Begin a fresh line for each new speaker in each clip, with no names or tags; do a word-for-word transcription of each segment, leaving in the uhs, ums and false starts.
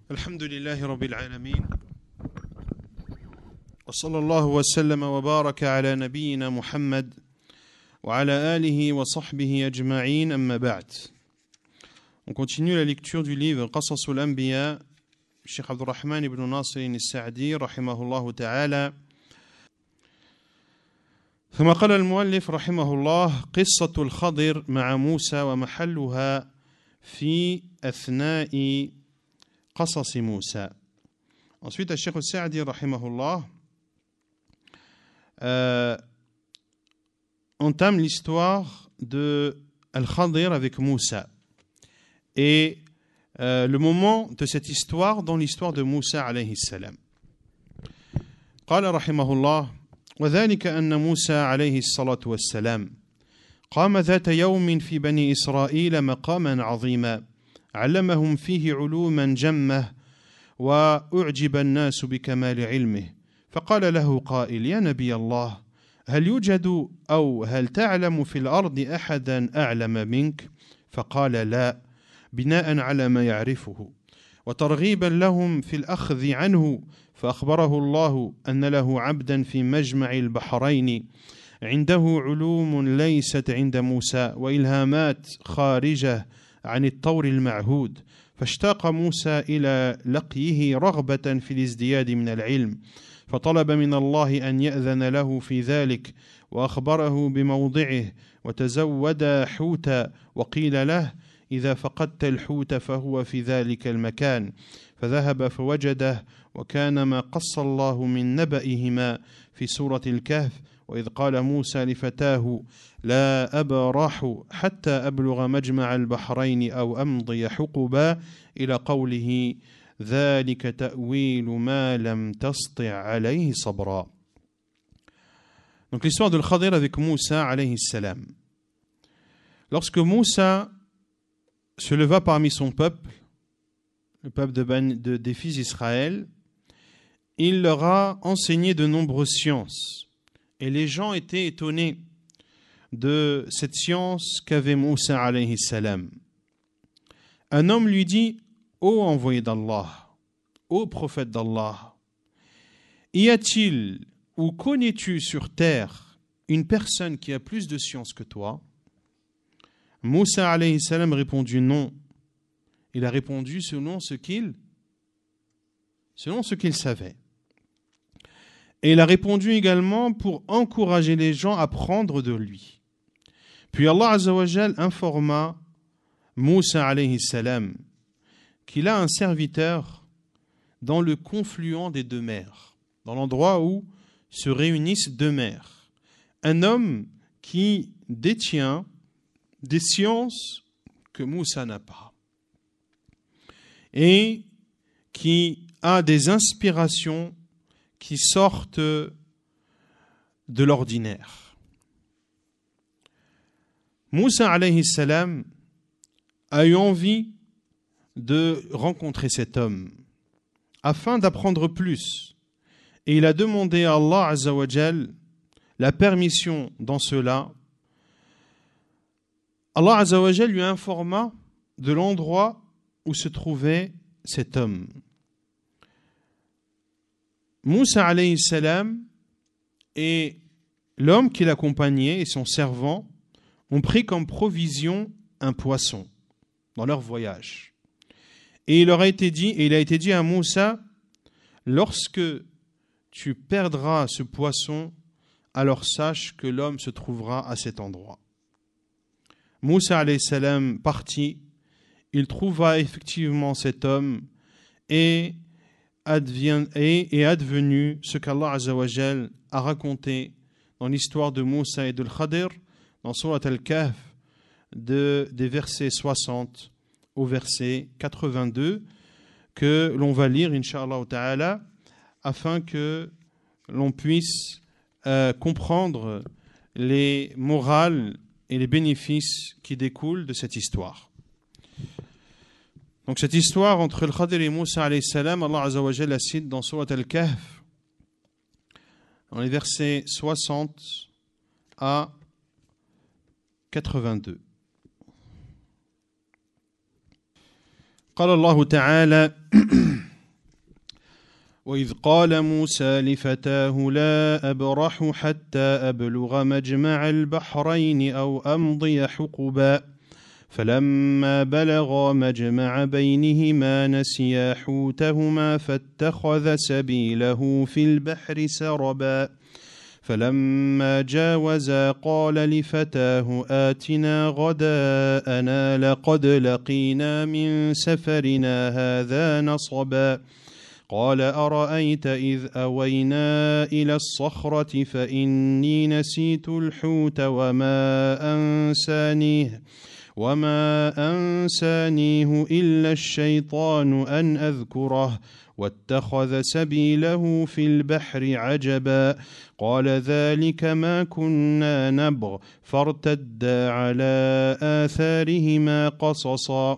الحمد لله رب العالمين وصلى الله وسلم وبارك على نبينا محمد وعلى آله وصحبه أجمعين أما بعد. On continue la lecture du livre Qasasul Anbiya, Cheikh Abdurrahman ibn Nasr al-Sa'di rahimahullah ta'ala. ثم قال المؤلف رحمه الله قصة الخضر مع موسى ومحلها في أثناء قصص موسى. Ensuite, Cheikh al-Sa'di rahimahullah euh, entame l'histoire de Al-Khadir avec Moussa et euh, le moment de cette histoire dans l'histoire de Moussa alayhi salam. قال رحمه الله وذلك أن موسى عليه الصلاة والسلام قام ذات يوم في بني إسرائيل مقاما عظيما علمهم فيه علوما جمة وأعجب الناس بكمال علمه فقال له قائل يا نبي الله هل يوجد أو هل تعلم في الأرض أحدا أعلم منك فقال لا بناء على ما يعرفه وترغيبا لهم في الأخذ عنه فأخبره الله أن له عبدا في مجمع البحرين عنده علوم ليست عند موسى وإلهامات خارجة عن الطور المعهود فاشتاق موسى إلى لقيه رغبة في الازدياد من العلم فطلب من الله أن يأذن له في ذلك وأخبره بموضعه وتزود حوتا وقيل له إذا فقدت الحوت فهو في ذلك المكان فذهب فوجده وكان ما قص الله من نبئهما في سورة الكهف وإذ قال موسى لفتاه لا أبرح حتى أبلغ مجمع البحرين أو أمضي حقبا إلى قوله ذلك تأويل ما لم تسطع عليه صبرا. Donc l'histoire de Al-Khadir avec Moussa alayhi salam. Lorsque Moussa se leva parmi son peuple, le peuple de, de, des fils d'Israël, il leur a enseigné de nombreuses sciences. Et les gens étaient étonnés de cette science qu'avait Moussa alayhi salam. Un homme lui dit, ô envoyé d'Allah, ô prophète d'Allah, y a-t-il ou connais-tu sur terre une personne qui a plus de science que toi? Moussa alayhi salam répondit non. Il a répondu selon ce qu'il selon ce qu'il savait. Et il a répondu également pour encourager les gens à prendre de lui. Puis Allah Azza wa Jal informa Moussa alayhi salam qu'il a un serviteur dans le confluent des deux mers, dans l'endroit où se réunissent deux mers. Un homme qui détient des sciences que Moussa n'a pas et qui a des inspirations qui sortent de l'ordinaire. Moussa alayhi salam a eu envie de rencontrer cet homme afin d'apprendre plus. Et il a demandé à Allah Azza wa Jal la permission dans cela. Allah Azza wa Jal lui informa de l'endroit où se trouvait cet homme. Moussa alayhi salam et l'homme qui l'accompagnait et son servant ont pris comme provision un poisson dans leur voyage. Et il leur a été dit, et il a été dit à Moussa, lorsque tu perdras ce poisson, alors sache que l'homme se trouvera à cet endroit. Moussa alayhi salam partit, il trouva effectivement cet homme et Advient, et est advenu ce qu'Allah Azza wa Jal a raconté dans l'histoire de Moussa et de Al-Khadir dans Surat Al-Kahf de, des versets soixante au verset quatre-vingt-deux que l'on va lire Inch'Allah Ta'ala afin que l'on puisse euh, comprendre les morales et les bénéfices qui découlent de cette histoire. Donc cette histoire entre Al-Khadir et Moussa alayhi salam, Allah Azza wa Jalla la cite dans Surat Al-Kahf, dans les versets soixante à quatre-vingt-deux. قال الله تعالى وإذ قال موسى لفتاه لا أبرح حتى أبلغ مجمع البحرين أو أمضي حقبا فلما بلغا مجمع بينهما نسيا حوتهما فاتخذ سبيله في البحر سربا فلما جاوزا قال لفتاه آتنا غداءنا لقد لقينا من سفرنا هذا نصبا قال أرأيت إذ أوينا إلى الصخرة فإني نسيت الحوت وما أنسانيه وما أنسانيه إلا الشيطان أن أذكره واتخذ سبيله في البحر عجبا قال ذلك ما كنا نبغ فارتدا على آثارهما قصصا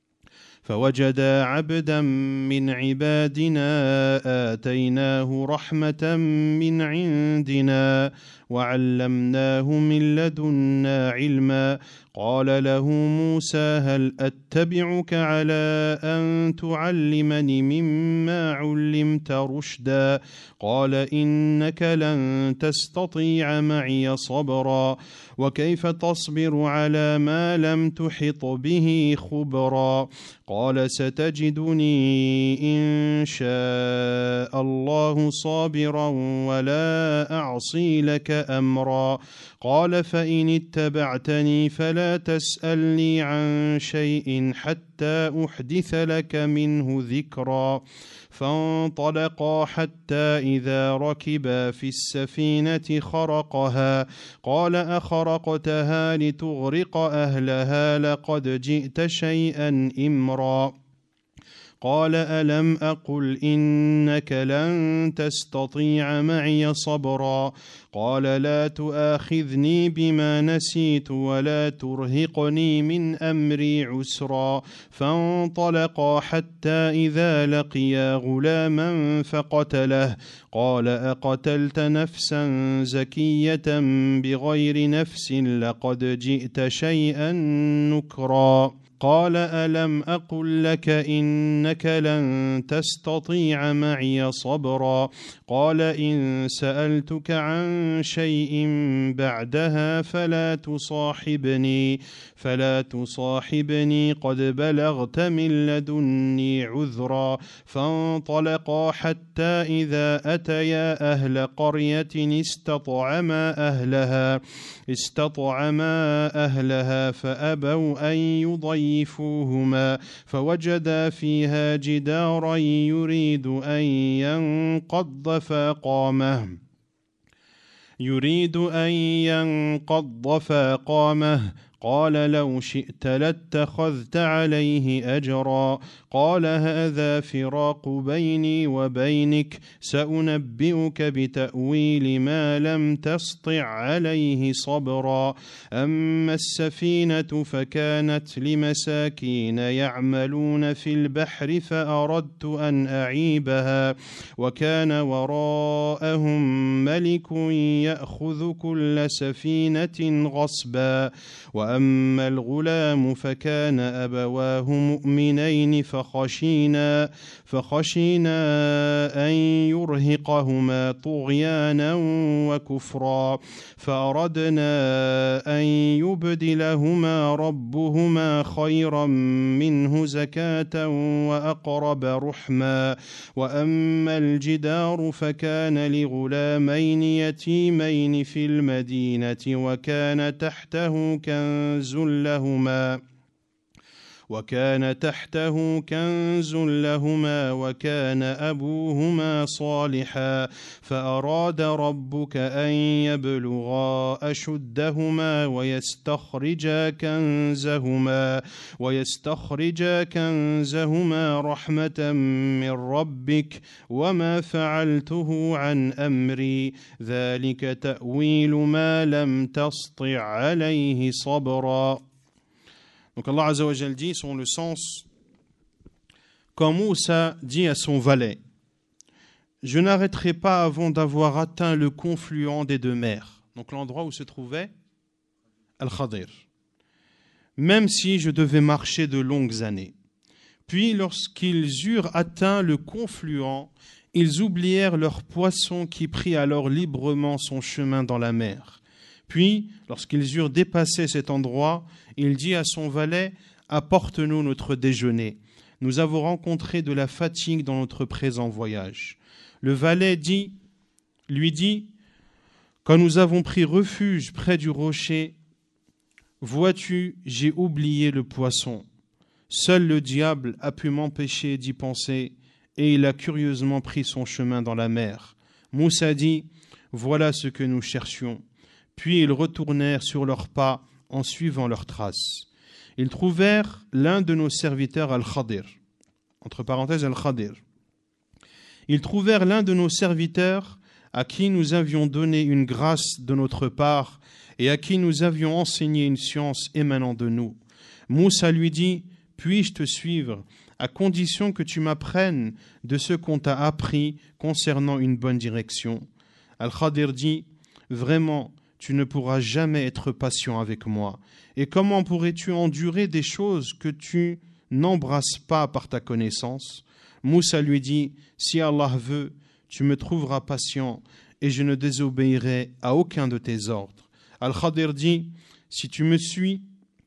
فوجدا عبدا من عبادنا آتيناه رحمة من عندنا وعلمناه من لدنا علما قال له موسى هل أتبعك على أن تعلمني مما علمت رشدا قال إنك لن تستطيع معي صبرا وكيف تصبر على ما لم تحط به خبرا قال ستجدني إن شاء الله صابرا ولا أعصي لك أمرا قال فإن اتبعتني فلا تسألني عن شيء حتى أحدث لك منه ذكرا فانطلقا حتى إذا ركبا في السفينة خرقها قال أخرقتها لتغرق أهلها لقد جئت شيئا إمرا قال ألم أقل إنك لن تستطيع معي صبرا قال لا تؤاخذني بما نسيت ولا ترهقني من أمري عسرا فانطلقا حتى إذا لقيا غلاما فقتله قال أقتلت نفسا زكية بغير نفس لقد جئت شيئا نكرا قال ألم أقل لك إنك لن تستطيع معي صبرا قال إن سألتك عن شيء بعدها فلا تصاحبني فلا تصاحبني قد بلغت من لدني عذرا فانطلقا حتى إذا أتيا أهل قرية استطعما أهلها استطعما أهلها فأبوا أن يضيفوهما فوجدا فيها جدارا يريد أن ينقض فقامه يريد أن ينقض فقامه قال لو شئت لاتخذت عليه أجرا قال هذا فراق بيني وبينك سأنبئك بتأويل ما لم تسطع عليه صبرا أما السفينة فكانت لمساكين يعملون في البحر فأردت أن أعيبها وكان وراءهم ملك يأخذ كل سفينة غصبا وأما الغلام فكان أبواه مؤمنين فخشينا فخشينا أن يرهقهما طغيانا وكفرا فأردنا أن يبدلهما ربهما خيرا منه زكاة وأقرب رحما وأما الجدار فكان لغلامين يتيمين في المدينة وكان تحته كنز لهما وكان تحته كنز لهما وكان أبوهما صالحا فأراد ربك أن يبلغا أشدهما ويستخرجا كنزهما ويستخرجا كنزهما رحمة من ربك وما فعلته عن أمري ذلك تأويل ما لم تسطع عليه صبرا. Donc Allah Azza wa Jal dit, selon le sens, quand Moussa dit à son valet, je n'arrêterai pas avant d'avoir atteint le confluent des deux mers, donc l'endroit où se trouvait Al-Khadir, même si je devais marcher de longues années. Puis lorsqu'ils eurent atteint le confluent, ils oublièrent leur poisson qui prit alors librement son chemin dans la mer. Puis, lorsqu'ils eurent dépassé cet endroit, il dit à son valet, « Apporte-nous notre déjeuner. Nous avons rencontré de la fatigue dans notre présent voyage. » Le valet dit, lui dit, « Quand nous avons pris refuge près du rocher, vois-tu, j'ai oublié le poisson. Seul le diable a pu m'empêcher d'y penser, et il a curieusement pris son chemin dans la mer. » Moussa dit, « Voilà ce que nous cherchions. » Puis ils retournèrent sur leurs pas en suivant leurs traces. Ils trouvèrent l'un de nos serviteurs Al-Khadir. Entre parenthèses, Al-Khadir. Ils trouvèrent l'un de nos serviteurs à qui nous avions donné une grâce de notre part et à qui nous avions enseigné une science émanant de nous. Moussa lui dit, « Puis-je te suivre, à condition que tu m'apprennes de ce qu'on t'a appris concernant une bonne direction. » Al-Khadir dit, « Vraiment, tu ne pourras jamais être patient avec moi. Et comment pourrais-tu endurer des choses que tu n'embrasses pas par ta connaissance ?» Moussa lui dit, « Si Allah veut, tu me trouveras patient et je ne désobéirai à aucun de tes ordres. » Al-Khadir dit, « Si tu me suis,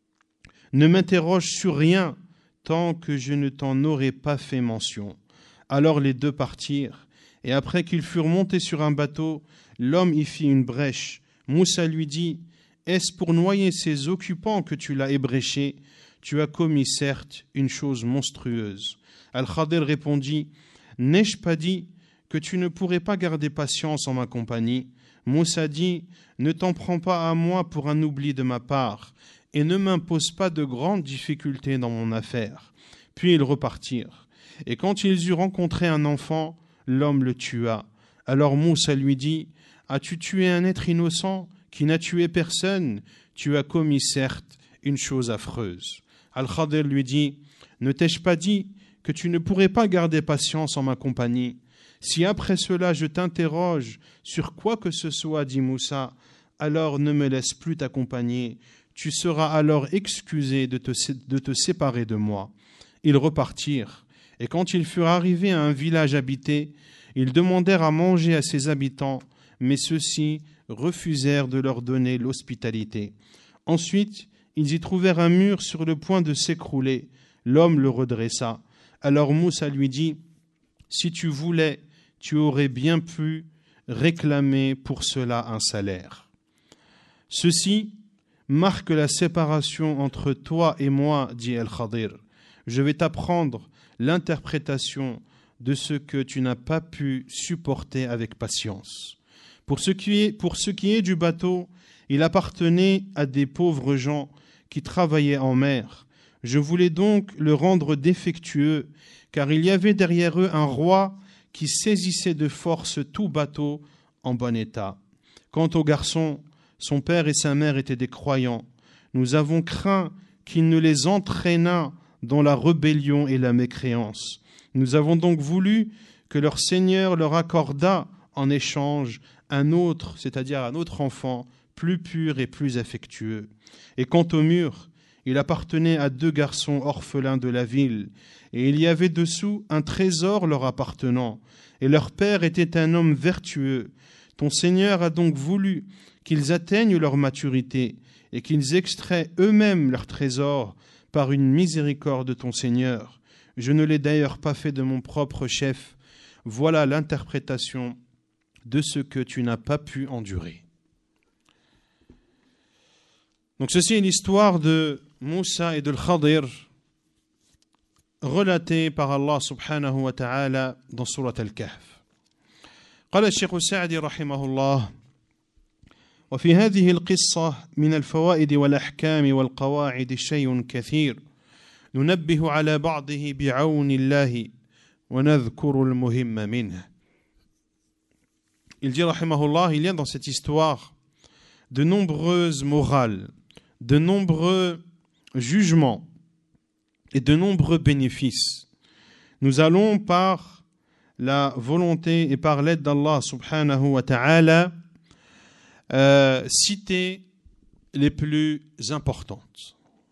ne m'interroge sur rien tant que je ne t'en aurai pas fait mention. » Alors les deux partirent, et après qu'ils furent montés sur un bateau, l'homme y fit une brèche. Moussa lui dit, « Est-ce pour noyer ces occupants que tu l'as ébréché ? Tu as commis certes une chose monstrueuse. » Al-Khadir répondit, « N'ai-je pas dit que tu ne pourrais pas garder patience en ma compagnie ?» Moussa dit, « Ne t'en prends pas à moi pour un oubli de ma part, et ne m'impose pas de grandes difficultés dans mon affaire. » Puis ils repartirent. Et quand ils eurent rencontré un enfant, l'homme le tua. Alors Moussa lui dit, « As-tu tué un être innocent qui n'a tué personne ? Tu as commis certes une chose affreuse. » Al-Khadir lui dit, « Ne t'ai-je pas dit que tu ne pourrais pas garder patience en ma compagnie ? Si après cela je t'interroge sur quoi que ce soit, dit Moussa, alors ne me laisse plus t'accompagner. Tu seras alors excusé de te, de te séparer de moi. » Ils repartirent, et quand ils furent arrivés à un village habité, ils demandèrent à manger à ses habitants, mais ceux-ci refusèrent de leur donner l'hospitalité. Ensuite, ils y trouvèrent un mur sur le point de s'écrouler. L'homme le redressa. Alors Moussa lui dit, « Si tu voulais, tu aurais bien pu réclamer pour cela un salaire. » Ceci marque la séparation entre toi et moi, dit Al-Khadir. Je vais t'apprendre l'interprétation de ce que tu n'as pas pu supporter avec patience. Pour ce qui est, pour ce qui est du bateau, il appartenait à des pauvres gens qui travaillaient en mer. Je voulais donc le rendre défectueux, car il y avait derrière eux un roi qui saisissait de force tout bateau en bon état. Quant au garçon, son père et sa mère étaient des croyants. Nous avons craint qu'il ne les entraînât dans la rébellion et la mécréance. Nous avons donc voulu que leur Seigneur leur accordât en échange un autre, c'est-à-dire un autre enfant, plus pur et plus affectueux. Et quant au mur, il appartenait à deux garçons orphelins de la ville, et il y avait dessous un trésor leur appartenant, et leur père était un homme vertueux. Ton Seigneur a donc voulu qu'ils atteignent leur maturité, et qu'ils extraient eux-mêmes leur trésor par une miséricorde de ton Seigneur. Je ne l'ai d'ailleurs pas fait de mon propre chef. Voilà l'interprétation de ce que tu n'as pas pu endurer. Donc ceci est l'histoire de Moussa et de Khadir relatée par Allah subhanahu wa ta'ala dans Surat Al-Kahf. قال الشيخ السعدي رحمه الله: وفي هذه القصة من الفوائد والأحكام والقواعد شيء كثير ننبه على بعضه بعون الله ونذكر المهم منه. Il dit rahimahullah, il y a dans cette histoire de nombreuses morales, de nombreux jugements et de nombreux bénéfices. Nous allons par la volonté et par l'aide d'Allah subhanahu wa ta'ala euh, citer les plus importantes.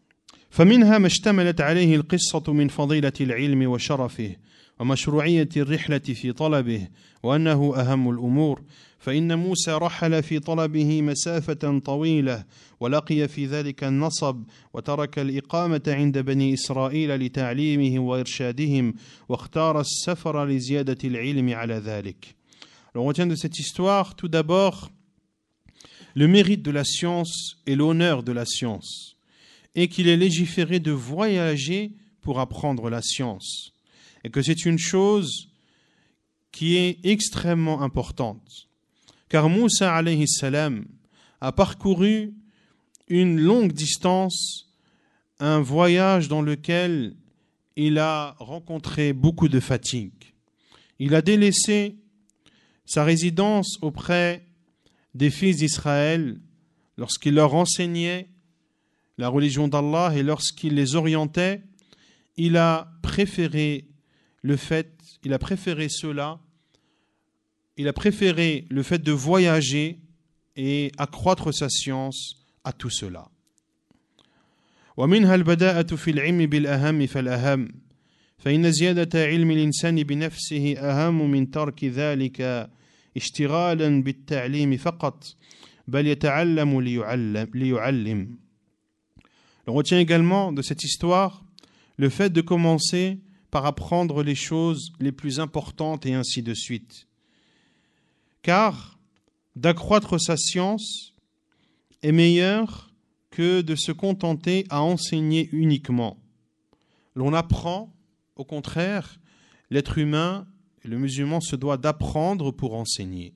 فمنها ما اشتملت عليه القصة من فضيلة العلم وشرفه ومشروعية الرحلة في طلبه وأنه أهم الأمور فإن موسى رحل في طلبه مسافة طويلة ولقي في ذلك النصب وترك الإقامة عند بني إسرائيل لتعليمهم وإرشادهم واختار السفر لزيادة العلم على ذلك. Alors on retient de cette histoire tout d'abord le mérite de la science et l'honneur de la science et qu'il est légiféré de voyager pour apprendre la science et que c'est une chose qui est extrêmement importante. Car Moussa alayhi salam a parcouru une longue distance, un voyage dans lequel il a rencontré beaucoup de fatigue. Il a délaissé sa résidence auprès des fils d'Israël lorsqu'il leur enseignait la religion d'Allah et lorsqu'il les orientait, il a préféré le fait, il a préféré cela Il a préféré le fait de voyager et accroître sa science à tout cela. ومنها البداءة في العلم بالأهم فالأهم فإن زيادة علم الإنسان بنفسه أهم من ترك ذلك اشتغالا بالتعليم فقط بل يتعلم ليعلم, ليعلم. On retient également de cette histoire le fait de commencer par apprendre les choses les plus importantes et ainsi de suite. Car d'accroître sa science est meilleur que de se contenter à enseigner uniquement. L'on apprend, au contraire, l'être humain, le musulman se doit d'apprendre pour enseigner.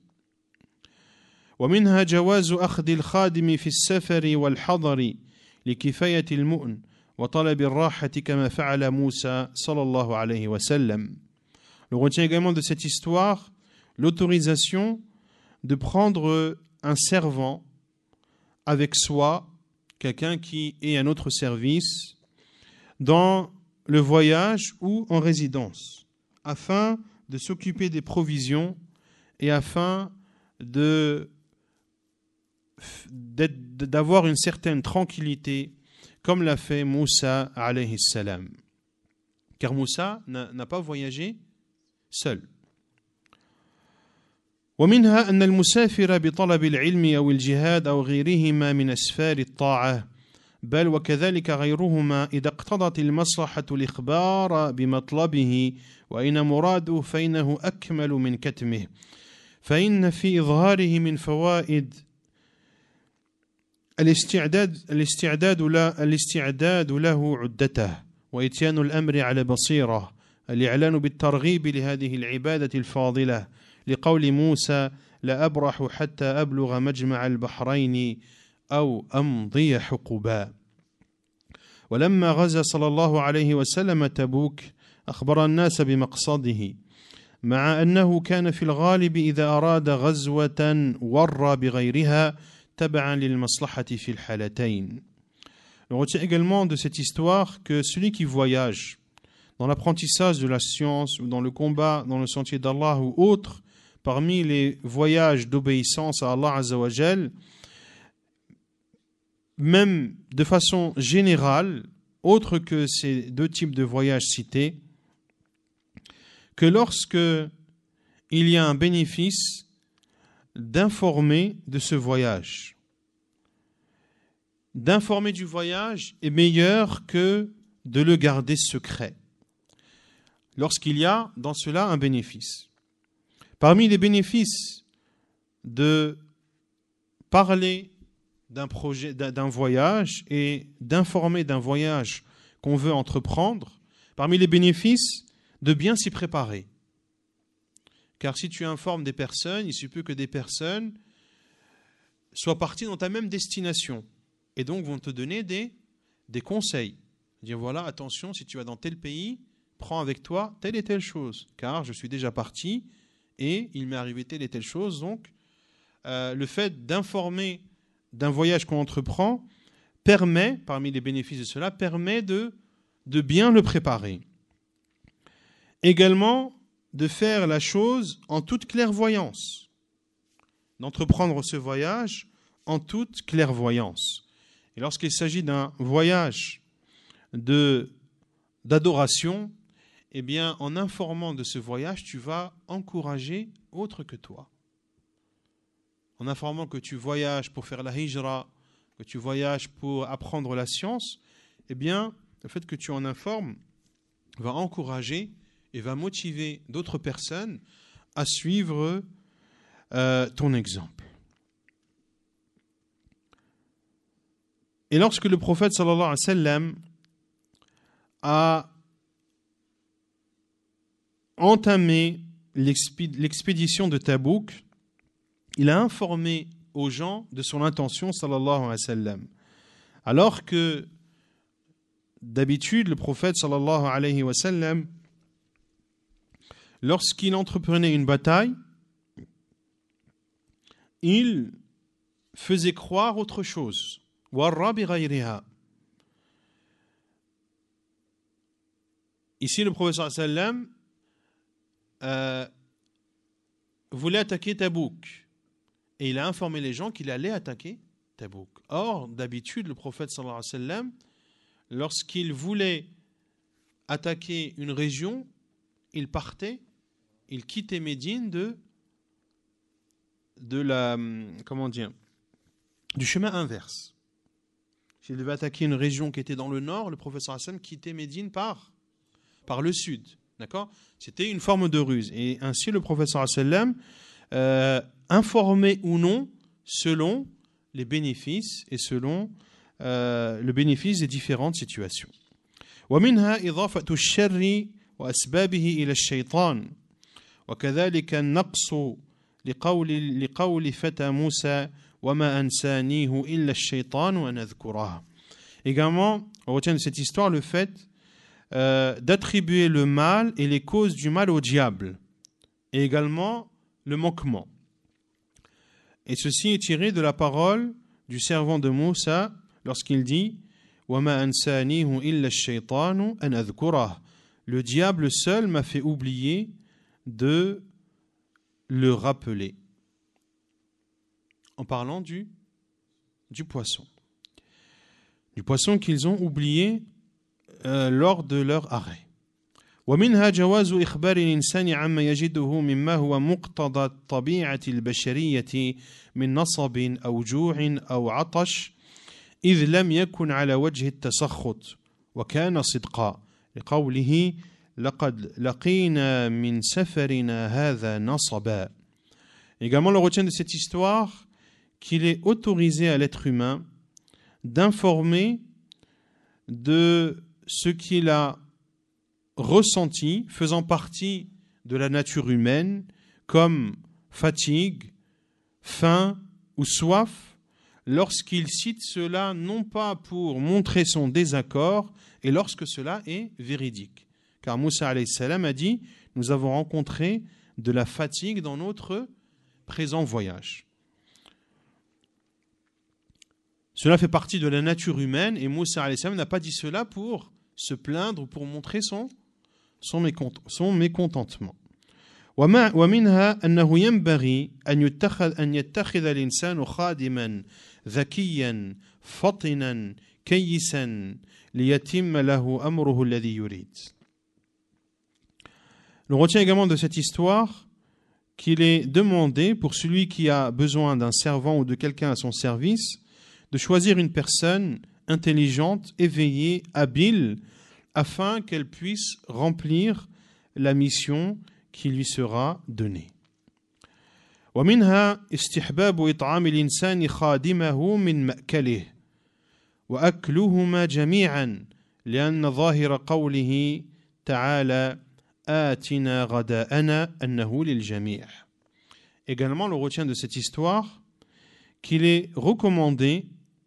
ومنها جواز أخذ الخادم في السفر والحضر لكفاية المؤن وطلب الراحة كما فعل موسى صلى الله عليه وسلم. On retient également de cette histoire l'autorisation de prendre un servant avec soi, quelqu'un qui est à notre service, dans le voyage ou en résidence, afin de s'occuper des provisions et afin de, d'avoir une certaine tranquillité, comme l'a fait Moussa alayhi salam. Car Moussa n'a, n'a pas voyagé seul. ومنها أن المسافر بطلب العلم أو الجهاد أو غيرهما من أسفار الطاعة بل وكذلك غيرهما إذا اقتضت المصلحة الإخبار بمطلبه وإن مراده فإنه أكمل من كتمه فإن في إظهاره من فوائد الاستعداد الاستعداد لا الاستعداد له عدته وإتيان الأمر على بصيرة الإعلان بالترغيب لهذه العبادة الفاضلة لقول موسى لا أبرح حتى أبلغ مجمع البحرين أو أمضي حقبا. ولما غزا صلى الله عليه وسلم تبوك أخبر الناس بمقصده مع أنه كان في الغالب إذا أراد غزوة ورى بغيرها تبعا للمصلحة في الحالتين. On retient également de cette histoire que celui qui voyage dans l'apprentissage de la science ou dans le combat dans le sentier d'Allah ou autre, parmi les voyages d'obéissance à Allah Azza wa Jal, même de façon générale, autre que ces deux types de voyages cités, que lorsque il y a un bénéfice d'informer de ce voyage. D'informer du voyage est meilleur que de le garder secret, lorsqu'il y a dans cela un bénéfice. Parmi les bénéfices de parler d'un projet, d'un voyage et d'informer d'un voyage qu'on veut entreprendre, parmi les bénéfices, de bien s'y préparer. Car si tu informes des personnes, il se peut que des personnes soient parties dans ta même destination et donc vont te donner des, des conseils. Dire voilà, attention, si tu vas dans tel pays, prends avec toi telle et telle chose, car je suis déjà parti et il m'est arrivé telle et telle chose. Donc, euh, le fait d'informer d'un voyage qu'on entreprend permet, parmi les bénéfices de cela, permet de, de bien le préparer. Également, de faire la chose en toute clairvoyance, d'entreprendre ce voyage en toute clairvoyance. Et lorsqu'il s'agit d'un voyage de, d'adoration, eh bien, en informant de ce voyage, tu vas encourager autre que toi. En informant que tu voyages pour faire la hijra, que tu voyages pour apprendre la science, eh bien, le fait que tu en informes va encourager et va motiver d'autres personnes à suivre euh, ton exemple. Et lorsque le prophète sallallahu alayhi wa sallam a entamé l'expédition de Tabouk, il a informé aux gens de son intention sallallahu alayhi wa sallam. Alors que d'habitude, le prophète sallallahu alayhi wa sallam, lorsqu'il entreprenait une bataille, il faisait croire autre chose. Ici, le prophète sallallahu alayhi wa sallam euh, voulait attaquer Tabouk. Et il a informé les gens qu'il allait attaquer Tabouk. Or, d'habitude, le prophète sallallahu alayhi wa sallam, lorsqu'il voulait attaquer une région, il partait, il quittait Médine de, de la, comment dire, du chemin inverse. S'il devait attaquer une région qui était dans le nord, le prophète sallallahu alayhi wa sallam quittait Médine par, par le sud. D'accord ? C'était une forme de ruse. Et ainsi, le prophète sallallahu alayhi wa sallam euh, informait ou non selon les bénéfices et selon euh, le bénéfice des différentes situations. ومنها إضافة الشر وأسبابه إلى الشيطان وكذلك النقص لقول لقول فتى موسى وما أنسانيه إلا الشيطان وأن أذكره. Également, on retient de cette histoire le fait euh, d'attribuer le mal et les causes du mal au diable, et également le manquement. Et ceci est tiré de la parole du servant de Moussa lorsqu'il dit وَمَا أَنْسَانِيهُ إِلَّا الشَّيْطَانُ أَنْ أَذْكُرَهُ. Le diable seul m'a fait oublier de le rappeler. En parlant du, du poisson. Du poisson qu'ils ont oublié euh, lors de leur arrêt. ومنها جواز إخبار الإنسان عما يجده مما هو مقتضى الطبيعة البشرية من نصب أو جوع أو عطش إذ لم يكن على وجه التسخط وكان صدقا لقوله لقد لقينا من سفرنا هذا نصبا. Également, on retient de cette histoire qu'il est autorisé à l'être humain d'informer de ce qu'il a ressenti faisant partie de la nature humaine comme fatigue, faim ou soif lorsqu'il cite cela non pas pour montrer son désaccord et lorsque cela est véridique. Car Moussa alayhi salam a dit « Nous avons rencontré de la fatigue dans notre présent voyage ». Cela fait partie de la nature humaine et Moussa alayhi salam n'a pas dit cela pour se plaindre ou pour montrer son son, mécont- son mécontentement. ومنها أنه ينبغي أن يتخذ أن يتخذ الإنسان خادما ذكيا فطنا كيسا ليتم له أمره الذي يريد. On retient également de cette histoire qu'il est demandé pour celui qui a besoin d'un servant ou de quelqu'un à son service de choisir une personne intelligente, éveillée, habile, afin qu'elle puisse remplir la mission qui lui sera donnée. ومنها استحباب إطعام الإنسان خادمه من مأكله وأكلهما جميعا لأن ظاهر قوله تعالى آتنا غداءنا أنه للجميع. Également, on retient de cette histoire qu'il est recommandé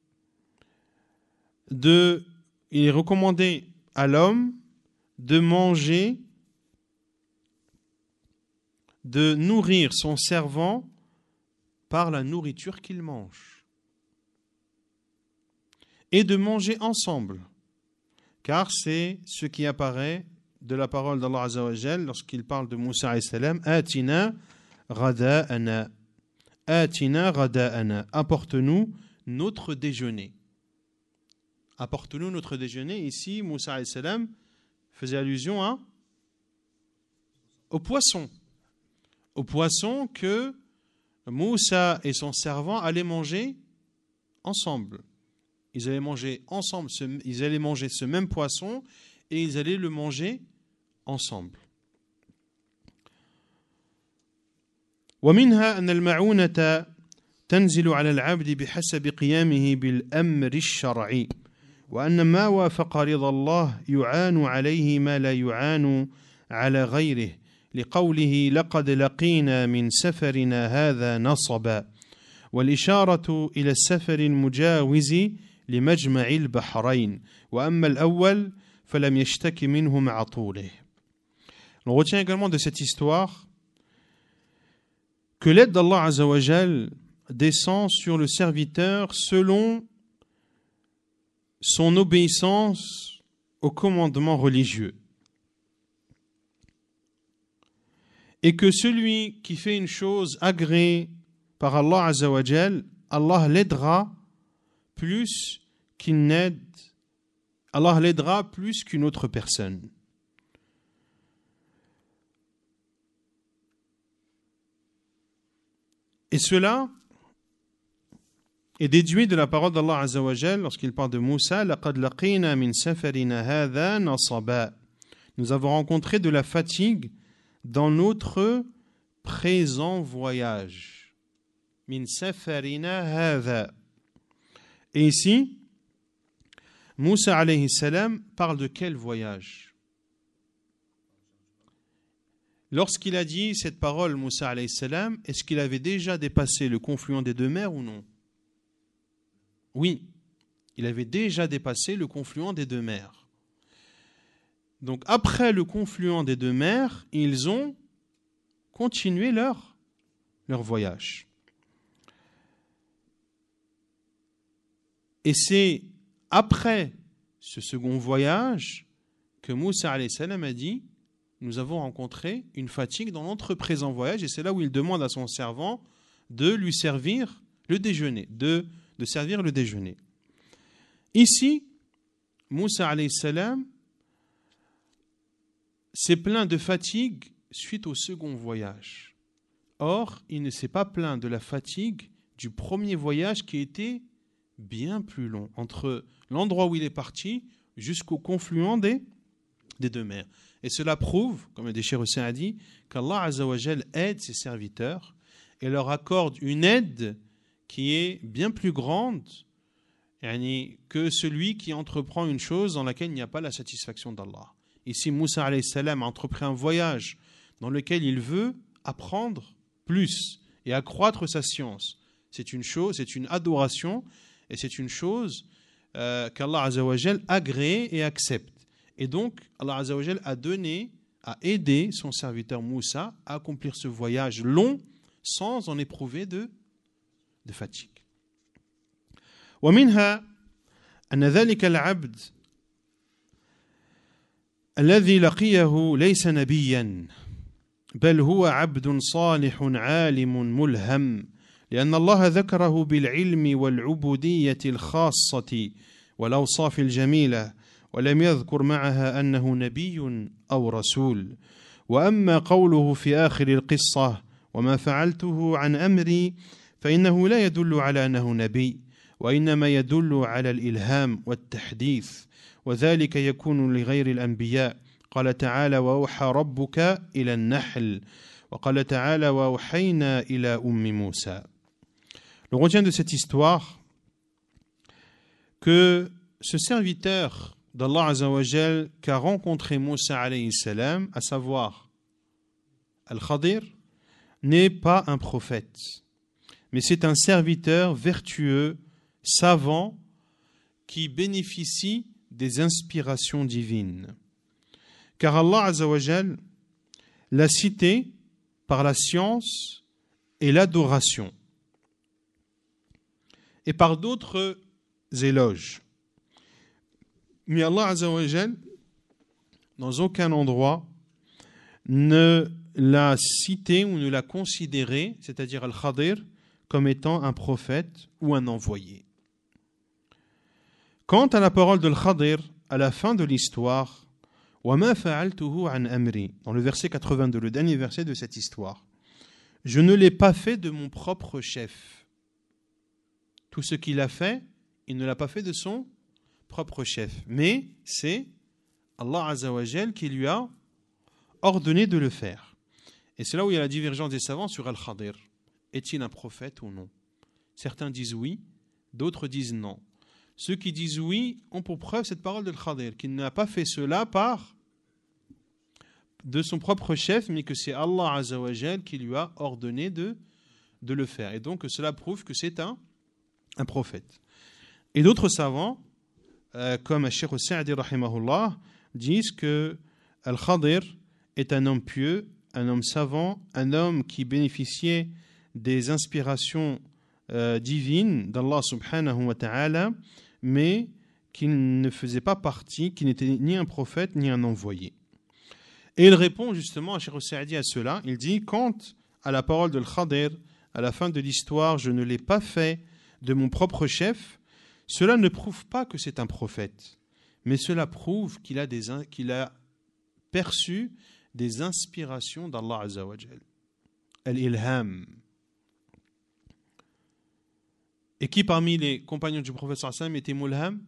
de, il est recommandé à l'homme de manger, de nourrir son servant par la nourriture qu'il mange et de manger ensemble, car c'est ce qui apparaît de la parole d'Allah Azza wa Jal lorsqu'il parle de Moussa alayhi salam, Atina rada'ana, Atina rada'ana, apporte-nous notre déjeuner. apporte-nous notre déjeuner. Ici, Moussa alayhi salam faisait allusion à, au poisson. Au poisson que Moussa et son servant allaient manger ensemble. Ils allaient manger ensemble, ce, ils allaient manger ce même poisson et ils allaient le manger ensemble. ومنها أن المعونة تنزل على العبد بحسب قيامه بالأمر الشرعي وأن ما وافق رضا الله يعان عليه ما لا يعان على غيره لقوله لقد لقينا من سفرنا هذا نصبا والإشارة إلى السفر المجاوز لمجمع البحرين وأما الأول فلم يشتك منه مع طوله. On retient également de cette histoire que l'aide d'Allah Azza wa Jal descend sur le serviteur selon son obéissance aux commandements religieux. Et que celui qui fait une chose agréée par Allah Azza wa Jal, Allah l'aidera plus qu'il n'aide, Allah l'aidera plus qu'une autre personne. Et cela est déduit de la parole d'Allah Azza wa Jal lorsqu'il parle de Moussa, laqad laqina min safarina hadha nasaba. Nous avons rencontré de la fatigue dans notre présent voyage. Min safarina hadha. Et ici, Moussa alayhi salam parle de quel voyage? Lorsqu'il a dit cette parole, Moussa alayhi salam, est-ce qu'il avait déjà dépassé le confluent des deux mers ou non? Oui, il avait déjà dépassé le confluent des deux mers. Donc après le confluent des deux mers, ils ont continué leur, leur voyage. Et c'est après ce second voyage que Moussa alayhi salam a dit nous avons rencontré une fatigue dans notre présent voyage, et c'est là où il demande à son servant de lui servir le déjeuner, de, de servir le déjeuner. Ici, Moussa alayhi salam s'est plaint de fatigue suite au second voyage. Or, il ne s'est pas plaint de la fatigue du premier voyage qui était bien plus long, entre l'endroit où il est parti jusqu'au confluent des, des deux mers. Et cela prouve, comme le Cheikh Hussein a dit, qu'Allah Azza wa Jal aide ses serviteurs et leur accorde une aide qui est bien plus grande que celui qui entreprend une chose dans laquelle il n'y a pas la satisfaction d'Allah. Ici, Moussa alayhi salam a entrepris un voyage dans lequel il veut apprendre plus et accroître sa science. C'est une chose, c'est une adoration et c'est une chose euh, qu'Allah Azza wa Jal agrée et accepte. Et donc, Allah Azza wa Jal a donné, a aidé son serviteur Moussa à accomplir ce voyage long sans en éprouver de, de fatigue. ومنها أن ذلك العبد الذي لقيه ليس نبيا بل هو عبد صالح عالم ملهم لأن الله ذكره بالعلم والعبودية الخاصة والأوصاف الجميلة ولم يذكر معها أنه نبي أو رسول. وأما قوله في آخر القصة وما فعلته عن أمري فإنه لا يدل على أنه نبي وإنما يدل على الإلهام والتحديث وذلك يكون لغير الأنبياء. قال تعالى وأوحى ربك إلى النحل وقال تعالى وأوحينا إلى أم موسى. On retient de cette histoire que ce serviteur d'Allah Azza wa Jal qu'a rencontré Moussa alayhi salam, à savoir Al-Khadir, n'est pas un prophète, mais c'est un serviteur vertueux, savant, qui bénéficie des inspirations divines. Car Allah Azza wa Jal l'a cité par la science et l'adoration, et par d'autres éloges. Mais Allah Azza wa Jal, dans aucun endroit, ne l'a cité ou ne l'a considéré, c'est-à-dire Al-Khadir, comme étant un prophète ou un envoyé. Quant à la parole de Al-Khadir, à la fin de l'histoire, وَمَا فَعَلْتُهُ عَنْ أَمْرِي, dans le verset quatre-vingt-deux, le dernier verset de cette histoire, je ne l'ai pas fait de mon propre chef. Tout ce qu'il a fait, il ne l'a pas fait de son propre chef, mais c'est Allah Azza wa Jal qui lui a ordonné de le faire. Et c'est là où il y a la divergence des savants sur Al-Khadir. Est-il un prophète ou non? Certains disent oui, d'autres disent non. Ceux qui disent oui ont pour preuve cette parole de Al-Khadir, qu'il n'a pas fait cela par de son propre chef, mais que c'est Allah Azza wa Jal qui lui a ordonné de, de le faire. Et donc cela prouve que c'est un, un prophète. Et d'autres savants, euh, comme Cheikh Sa'di rahimahullah, disent que Al-Khadir est un homme pieux, un homme savant, un homme qui bénéficiait des inspirations euh, divines d'Allah subhanahu wa ta'ala, mais qui ne faisait pas partie, qui n'était ni un prophète ni un envoyé. Et il répond justement à Cheikh Sa'di à cela. Il dit, quant à la parole de Al-Khadir, à la fin de l'histoire, je ne l'ai pas fait de mon propre chef, cela ne prouve pas que c'est un prophète, mais cela prouve qu'il a, des, qu'il a perçu des inspirations d'Allah Azza wa Jal. Al-Ilham. Et qui parmi les compagnons du prophète sallallahu alayhi wa sallam était mulham?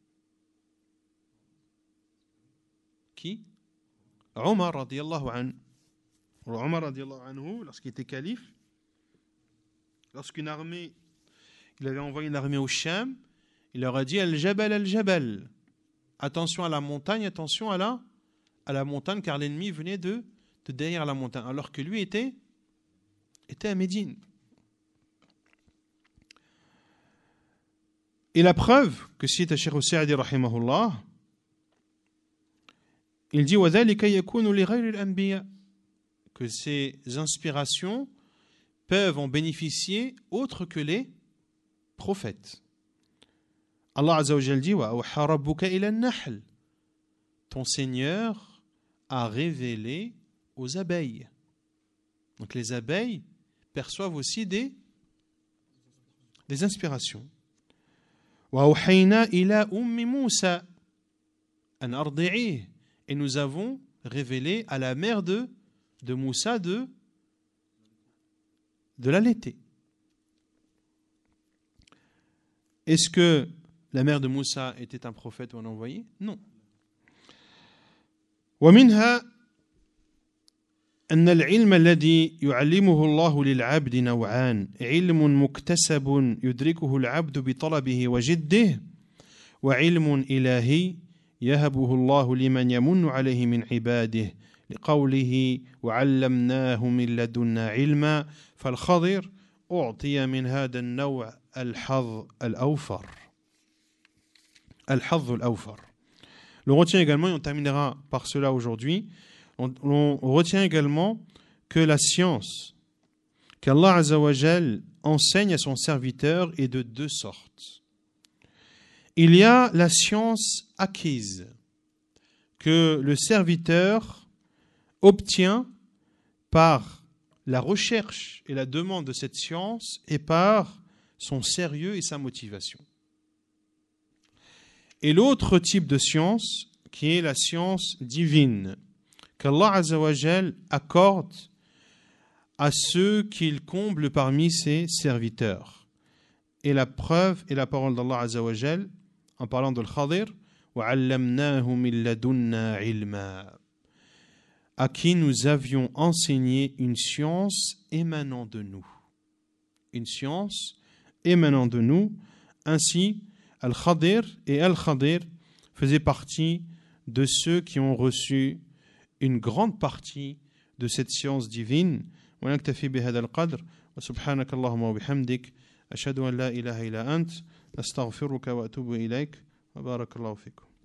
Qui? Omar radiyallahu anhu. Omar radiyallahu anhu, lorsqu'il était calife, lorsqu'une armée, il avait envoyé une armée au Sham, il leur a dit Al-Jabal, Al-Jabal. Attention à la montagne, attention à la, à la montagne, car l'ennemi venait de, de derrière la montagne, alors que lui était, était à Médine. Et la preuve que cite Cheikh Sa'di rahimahullah, il dit وَذَلِكَ يَكُونُ لِغَيْرِ الْأَنْبِيَاءِ, que ces inspirations peuvent en bénéficier autres que les prophètes. Allah Azza wa Jal dit وَأَوْحَى رَبُّكَ إِلَى النَّحْلِ, ton Seigneur a révélé aux abeilles. Donc les abeilles perçoivent aussi des, des inspirations. وَأَوْحَيْنَا إِلَى أُمِّ مُوسَى أَنْ أَرْضِعِيهِ, et nous avons révélé à la mère de, de Moussa de, de l'allaiter. Est-ce que la mère de Moussa était un prophète ou un envoyé? Non. ومنها أن العلم الذي يعلمه الله للعبد نوعان علم مكتسب يدركه العبد بطلبه وجده وعلم إلهي يهبه الله لمن يمن عليه من عباده لقوله وعلمناه من لدنا علما فالخضر أعطي من هذا النوع الحظ الأوفر الحظ الأوفر. On retient également, et on terminera par cela aujourd'hui, on, on retient également que la science qu'Allah Azza wa Jal enseigne à son serviteur est de deux sortes. Il y a la science acquise que le serviteur obtient par la recherche et la demande de cette science et par son sérieux et sa motivation. Et l'autre type de science, qui est la science divine, qu'Allah Azza wa Jal accorde à ceux qu'il comble parmi ses serviteurs. Et la preuve est la parole d'Allah Azza wa Jal en parlant de Al-Khadir, وَعَلَّمْنَاهُ مِن لَدُنَّا عِلْمًا, à qui nous avions enseigné une science émanant de nous. Une science émanant de nous. Ainsi, Al-Khadir et Al-Khadir faisaient partie de ceux qui ont reçu une grande partie de cette science divine. ونكتفي بهذا القدر وسبحانك اللهم وبحمدك أشهد أن لا إله إلا أنت نستغفرك وأتوب إليك وبارك الله فيكم.